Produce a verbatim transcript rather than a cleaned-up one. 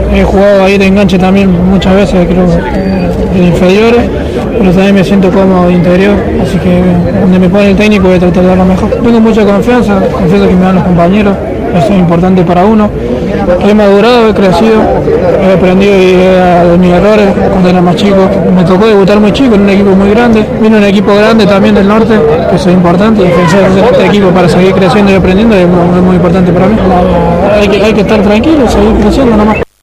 mucho. He jugado ahí de enganche también muchas veces, creo, en inferiores, pero también me siento cómodo de interior, así que donde me pone el técnico voy a tratar de dar lo mejor. Tengo mucha confianza, confianza que me dan los compañeros, eso es importante para uno. He madurado, he crecido, he aprendido de mis errores cuando era más chico. Me tocó debutar muy chico en un equipo muy grande, vino un equipo grande también del norte, que eso es importante, y pensar en este equipo para seguir creciendo y aprendiendo es muy, muy importante para mí. Hay que, hay que estar tranquilo, seguir creciendo nomás.